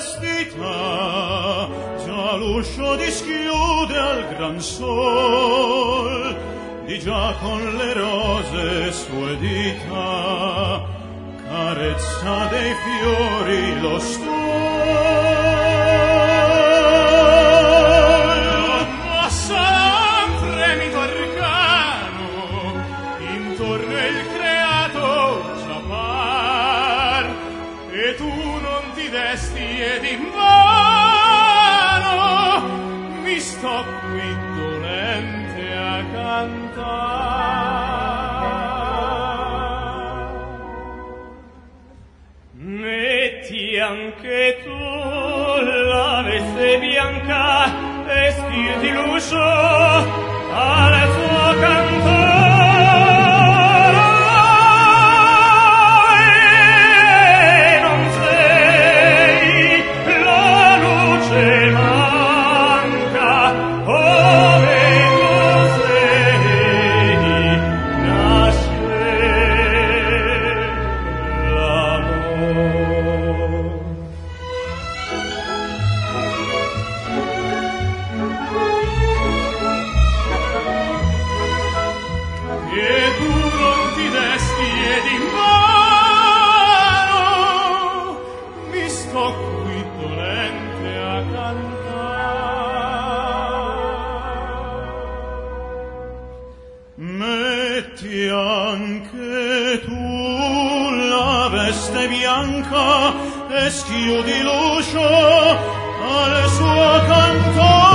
vestita, già l'uscio dischiude al gran sol, di già con le rose sue dita, carezza dei fiori lo stuol. Mossa un fremito arcano, intorno il creato già par, e tu non ti desti ed invano mi sto qui dolente a cantar. Metti anche tu la veste bianca e schirti l'uscio al suo cantare. Metti anche tu la veste bianca e schiudi l'uscio al suo cantare.